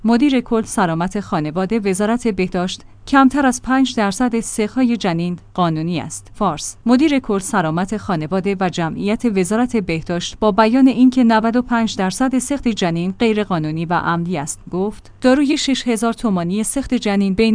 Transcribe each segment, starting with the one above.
مدیر کل سلامت خانواده وزارت بهداشت: کمتر از 5% سقط‌های جنین قانونی است. فارس: مدیر کل سلامت خانواده و جمعیت وزارت بهداشت با بیان اینکه 95% سقط جنین غیرقانونی و عمدی است، گفت داروی 6000 تومانی سقط جنین بین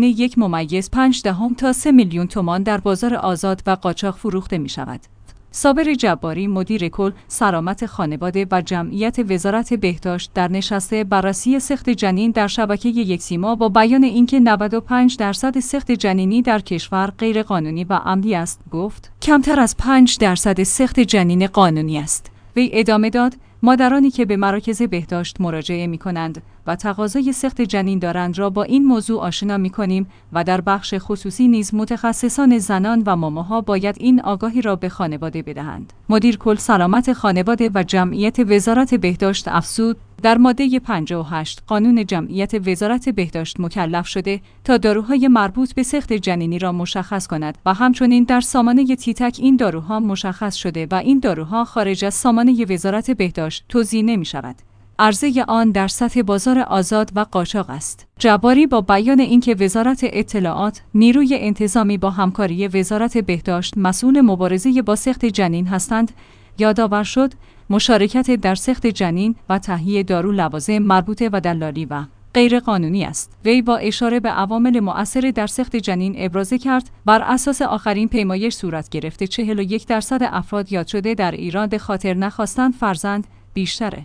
1.5 تا 3 میلیون تومان در بازار آزاد و قاچاق فروخته می شود. صابر جباری، مدیر کل سلامت خانواده و جمعیت وزارت بهداشت در نشست بررسی سقط جنین در شبکه یکسیما با بیان اینکه 95% سقط جنینی در کشور غیرقانونی و عمدی است، گفت کمتر از 5% سقط جنین قانونی است. وی ادامه داد: مادرانی که به مراکز بهداشت مراجعه می‌کنند و تقاضای سقط جنین دارند را با این موضوع آشنا می‌کنیم و در بخش خصوصی نیز متخصصان زنان و ماماها باید این آگاهی را به خانواده بدهند. مدیر کل سلامت خانواده و جمعیت وزارت بهداشت افزود: در ماده 58 قانون جمعیت وزارت بهداشت مکلف شده تا داروهای مربوط به سقط جنینی را مشخص کند و همچنین در سامانه تیتک این داروها مشخص شده و این داروها خارج از سامانه وزارت بهداشت توزیع نمی‌شود. عرضه آن در سطح بازار آزاد و قاچاق است. جباری با بیان اینکه وزارت اطلاعات، نیروی انتظامی با همکاری وزارت بهداشت مسئول مبارزه با سقط جنین هستند، یادآور شد مشارکت در سقط جنین و تهیه دارو لوازم مربوطه و دلالی و غیر قانونی است. وی با اشاره به عوامل مؤثر در سقط جنین ابراز کرد: بر اساس آخرین پیمایش صورت گرفته 41% افراد یاد شده در ایران به خاطر نخواستن فرزند بیشتره.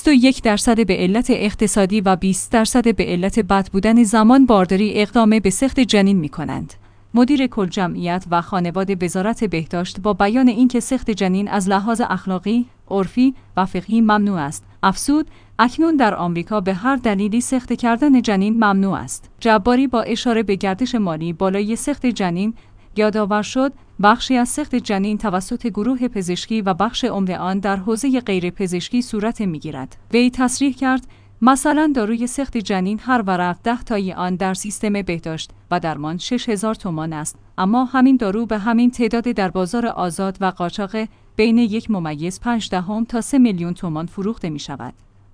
21% به علت اقتصادی و 20% به علت بد بودن زمان بارداری اقدام به سقط جنین می‌کنند. مدیر کل جمعیت و خانواده وزارت بهداشت با بیان اینکه سقط جنین از لحاظ اخلاقی، عرفی و فقهی ممنوع است، افزود اکنون در آمریکا به هر دلیلی سقط کردن جنین ممنوع است. جباری با اشاره به گردش مالی بالای سقط جنین یادآور شد بخشی از سقط جنین توسط گروه پزشکی و بخش عمده آن در حوزه غیر پزشکی صورت می‌گیرد. وی تصریح کرد: مثلا داروی سقط جنین هر ورق 10 تایی آن در سیستم بهداشت و درمان 6000 تومان است، اما همین دارو به همین تعداد در بازار آزاد و قاچاق بین 1.5 تا 3 میلیون تومان فروخته می شود.